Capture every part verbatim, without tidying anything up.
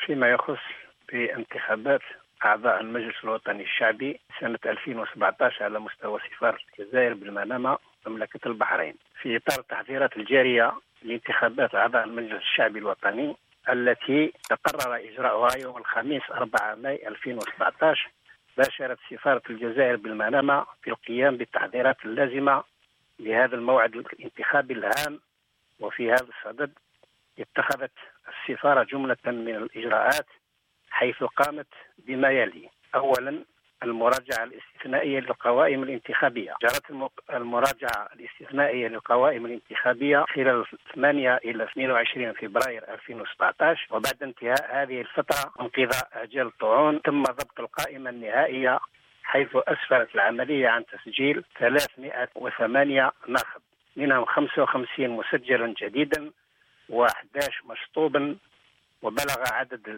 فيما يخص بانتخابات أعضاء المجلس الوطني الشعبي سنة ألفين وسبعة عشر على مستوى سفارة الجزائر بالمنامة مملكة البحرين، في إطار التحضيرات الجارية لانتخابات أعضاء المجلس الشعبي الوطني التي تقرر إجراؤها يوم الخميس أربعة ماي ألفين وسبعة عشر، باشرت سفارة الجزائر بالمنامة في القيام بالتحضيرات اللازمة لهذا الموعد الانتخابي الهام. وفي هذا الصدد اتخذت السفارة جملة من الإجراءات، حيث قامت بما يلي: أولا، المراجعة الاستثنائية للقوائم الانتخابية. جرت المراجعة الاستثنائية للقوائم الانتخابية خلال ثمانية إلى اثنين وعشرين فبراير ألفين وسبعة عشر، وبعد انتهاء هذه الفترة وانقضاء أجال الطعون تم ضبط القائمة النهائية، حيث أسفرت العملية عن تسجيل ثلاثمائة وثمانية ناخب، منهم خمسة وخمسين مسجلا جديدا وأحد عشر مشطوبا، وبلغ عدد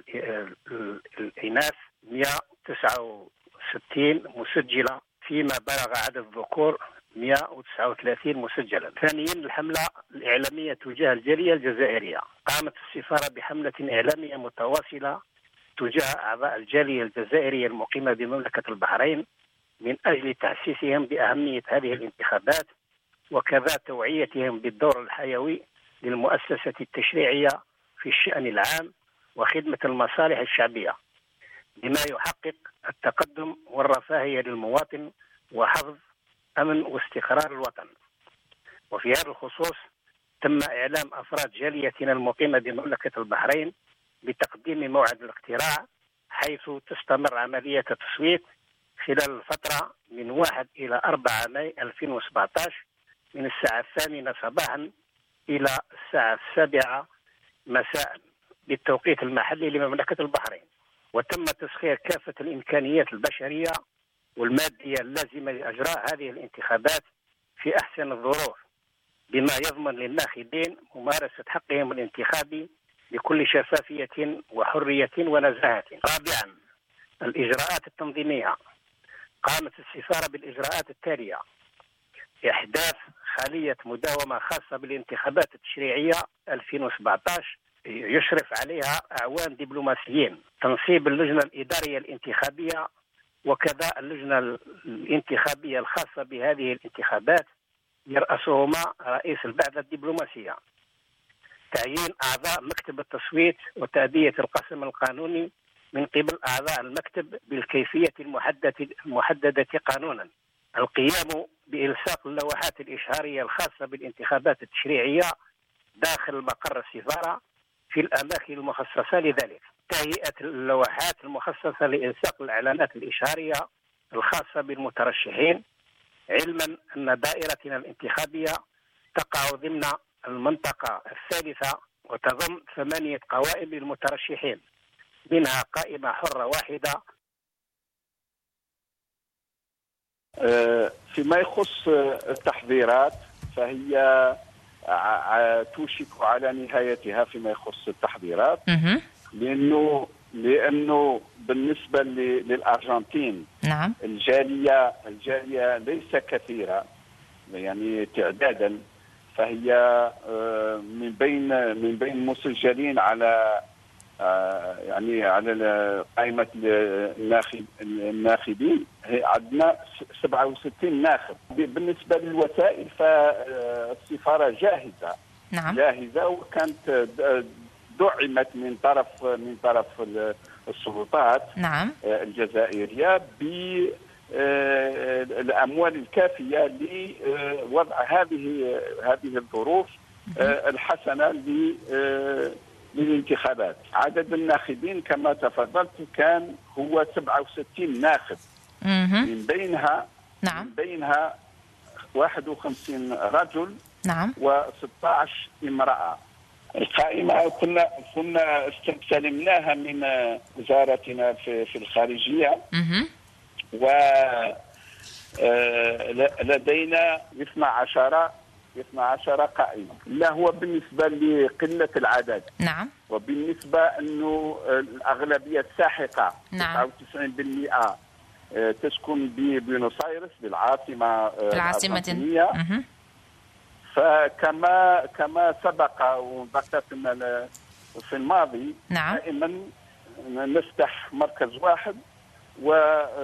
الإناث مئة وتسعة وستين مسجلة، فيما بلغ عدد الذكور مئة وتسعة وثلاثين مسجلا. ثانيا، الحملة الإعلامية تجاه الجالية الجزائرية. قامت السفارة بحملة إعلامية متواصلة تجاه أعضاء الجالية الجزائرية المقيمة بمملكة البحرين من أجل تحسيسهم بأهمية هذه الانتخابات، وكذا توعيتهم بالدور الحيوي للمؤسسة التشريعية في الشأن العام وخدمة المصالح الشعبية بما يحقق التقدم والرفاهية للمواطن وحفظ أمن واستقرار الوطن. وفي هذا الخصوص تم إعلام أفراد جاليتنا المقيمة بمملكة البحرين بتقديم موعد الاقتراع، حيث تستمر عملية التصويت خلال الفترة من واحد إلى أربعة ماي ألفين وسبعة عشر من الساعة الثامنة صباحا إلى الساعة السابعة مساء بالتوقيت المحلي لمملكة البحرين. وتم تسخير كافة الإمكانيات البشرية والمادية اللازمة لإجراء هذه الانتخابات في أحسن الظروف، بما يضمن للناخبين ممارسة حقهم الانتخابي بكل شفافية وحرية ونزاهة. رابعا، الإجراءات التنظيمية. قامت السفارة بالإجراءات التالية: إحداث خالية مداومة خاصة بالانتخابات التشريعية ألفين وسبعة عشر يشرف عليها أعوان دبلوماسيين، تنصيب اللجنة الإدارية الانتخابية وكذا اللجنة الانتخابية الخاصة بهذه الانتخابات يرأسهما رئيس البعثة الدبلوماسية، تعيين أعضاء مكتب التصويت وتأدية القسم القانوني من قبل أعضاء المكتب بالكيفية المحددة المحددة قانونا، القيام بإلصاق اللوحات الإشهارية الخاصة بالانتخابات التشريعية داخل مقر السفارة في الأماكن المخصصة لذلك، تهيئة اللوحات المخصصة لإلصاق الإعلانات الإشهارية الخاصة بالمترشحين، علما أن دائرتنا الانتخابية تقع ضمن المنطقة الثالثة وتضم ثمانية قوائم للمترشحين، منها قائمة حرة واحدة. فيما يخص التحضيرات فهي توشك على نهايتها فيما يخص التحضيرات، لأنه لأنه بالنسبة للأرجنتين نعم الجالية الجالية ليس كثيرة يعني تعدادا، فهي من بين من بين المسجلين على يعني على قائمة الناخب الناخبين عندنا سبعة وستين ناخب. بالنسبة للوسائل فالسفارة جاهزة نعم. جاهزة وكانت دعمت من طرف من طرف السلطات نعم. الجزائرية بالأموال الكافية لوضع هذه هذه الظروف الحسنة للانتخابات. عدد الناخبين كما تفضلت كان هو سبعة وستين ناخب، من بينها نعم. من بينها واحد وخمسين رجل نعم وستة عشر امرأة. القائمة كنا كنا استلمناها من وزارتنا في في الخارجية، و لدينا اثنا عشر اثنا عشر قائمة. لا هو بالنسبة لقلة العدد. نعم. وبالنسبة أنه الأغلبية الساحقة نعم. تسعة وتسعين بالمئة تسكن ببيونس آيرس بالعاصمة العاصمة الأرجنتينية. فكما كما سبق وذكرنا في الماضي نعم. دائما نفتح مركز واحد و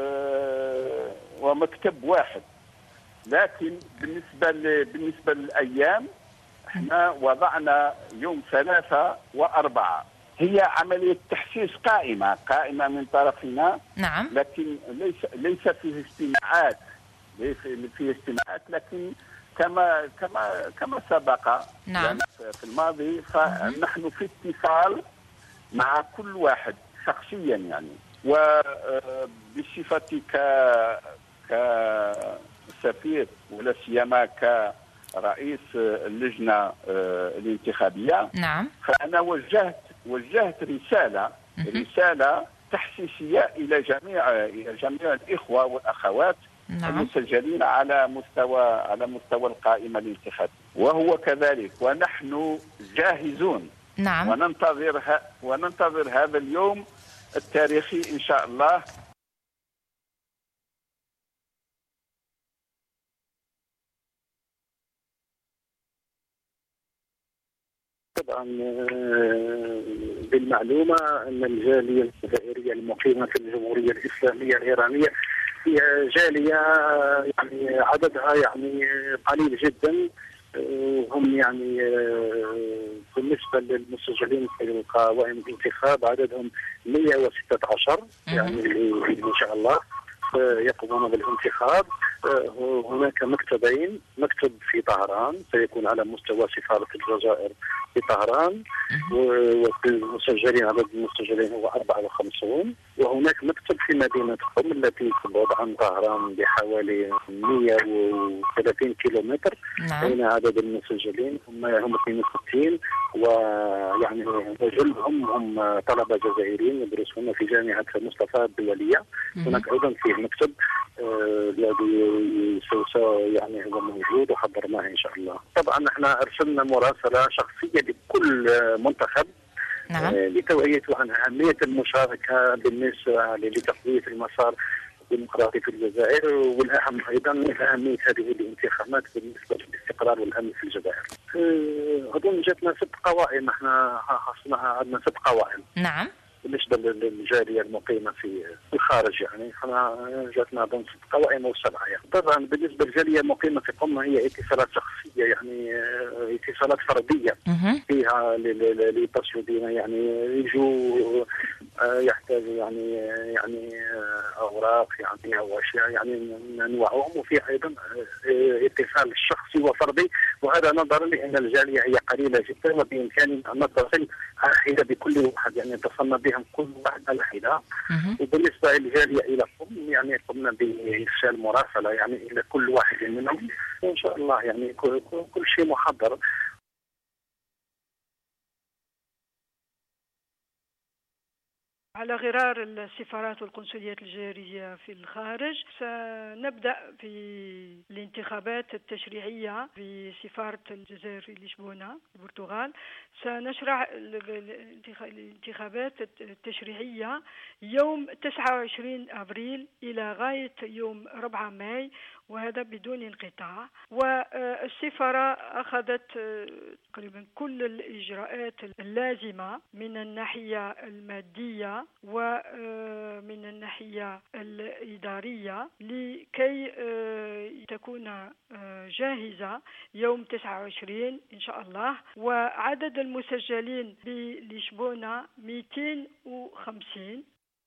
ومكتب واحد. لكن بالنسبه بالنسبه للايام احنا وضعنا يوم ثلاثة وأربعة. هي عملية تحسيس قائمة قائمة من طرفنا. نعم. لكن ليس ليس فيه استماعات ليس فيه استماعات لكن كما كما كما سبق. نعم. في الماضي فنحن في اتصال مع كل واحد شخصيا يعني. وبصفتي ك كسفير ولا سيما كرئيس اللجنة الانتخابية. نعم. فأنا وجهت وجهت رسالة رسالة تحسيسية إلى جميع إلى جميع الإخوة والأخوات. نعم. المسجلين على مستوى على مستوى القائمة الانتخابية، وهو كذلك، ونحن جاهزون. نعم. وننتظر ه... وننتظر هذا اليوم التاريخي إن شاء الله. طبعا بالمعلومة أن الجالية الجزائرية المقيمة في الجمهورية الإسلامية الإيرانية هي جالية يعني عددها يعني قليل جدا، وهم يعني بالنسبة للمسجلين في القوائم الانتخاب عددهم مئة وستة عشر يعني إن شاء الله يقومون بالانتخاب. هناك مكتبين، مكتب في طهران سيكون على مستوى سفارة الجزائر في طهران والمسجلين عدد المسجلين هو أربعة وخمسين، وهناك مكتب في مدينة قم التي تبعد عن طهران بحوالي مئة وثلاثين كيلومتر. نعم. بين عدد المسجلين هم هم اثنين وستين، ويعني جلهم هم طلبة جزائريين يدرسون في جامعة مصطفى الدولية. هناك أيضا فيه مكتب الذي سوف يعني هو موجود وحضرناه ان شاء الله. طبعا احنا ارسلنا مراسله شخصيه لكل منتخب. نعم. لتوعيته عن اهميه المشاركه بالنسبه لتقويه المسار الديمقراطي في الجزائر، والاهم ايضا اهميه هذه الانتخابات بالنسبه للاستقرار والامن في الجزائر. اظن جاتنا ست قوائم، احنا حصلناها عندنا ست قوائم. نعم. بالنسبه للجاليه المقيمه في الخارج يعني احنا جاتنا ضمن ست قوائم او سبعه يعني. طبعا بالنسبه للجاليه المقيمه في قم هي اتصالات شخصيه يعني اتصالات فرديه فيها ليتصلوا بنا يعني يجوا يحتاجوا يعني يعني اوراق يعني او اشياء يعني نوعهم، وفي ايضا اتصال شخصي وفردي، وهذا نظرا لان الجاليه هي قليله جدا وبامكاننا ان نتصل على حده بكل واحد يعني اتصلنا بهم كل واحد على حده. وبالنسبه للجاليه الى قم يعني قمنا بارسال مراسله يعني الى كل واحد منهم، وان شاء الله يعني كل, كل شيء محضر. على غرار السفارات والقنصليات الجزائرية في الخارج سنبدأ في الانتخابات التشريعية في سفارة الجزائر في لشبونة البرتغال. سنشرع الانتخابات التشريعية يوم تسعة وعشرين أبريل إلى غاية يوم أربعة ماي، وهذا بدون انقطاع. والسفارة أخذت تقريبا كل الإجراءات اللازمة من الناحية المادية ومن الناحية الإدارية لكي تكون جاهزة يوم تسعة وعشرين إن شاء الله. وعدد المسجلين بلشبونة مئتين وخمسين.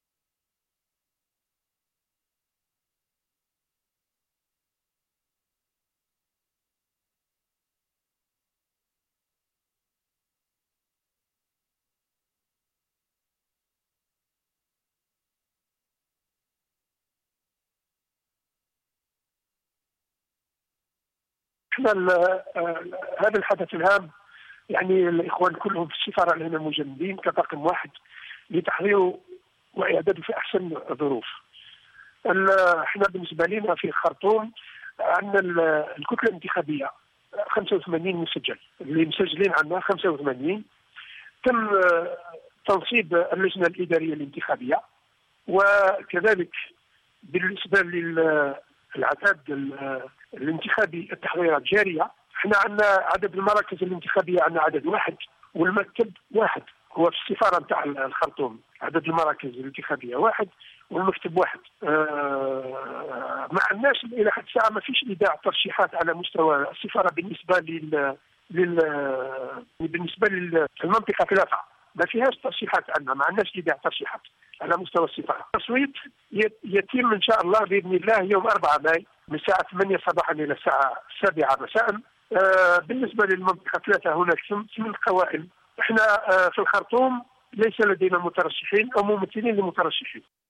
هذا الحدث الهام يعني الإخوان كلهم في السفارة اللي هنا مجندين كطاقم واحد لتحضيره وإعداده في أحسن الظروف. احنا بالنسبة لنا في الخرطوم عندنا الكتلة الانتخابية خمسة وثمانين مسجل، اللي مسجلين عندنا خمسة وثمانين. تم تنصيب اللجنة الإدارية الانتخابية، وكذلك بالنسبة للعدد الانتخابي التحضيرات جارية. احنا عندنا عدد المراكز الانتخابية عندنا عدد واحد والمكتب واحد، هو في السفاره نتاع الخرطوم عدد المراكز الانتخابيه واحد والمكتب واحد. آه ما عندناش الى حد الساعه ما فيش ايداع ترشيحات على مستوى السفاره بالنسبه لل لل بالنسبه للمنطقه ثلاثه ما فيهاش ترشيحات عندنا، ما عندناش ايداع ترشيحات على مستوى السفاره. التصويت يتم ان شاء الله باذن الله يوم أربعة ماي من الساعه ثمانية صباحا الى الساعه سبعة مساء. آه بالنسبه للمنطقه ثلاثه هناك ثمان قوائم. احنا آه في الخرطوم ليس لدينا مترشحين او ممثلين للمترشحين.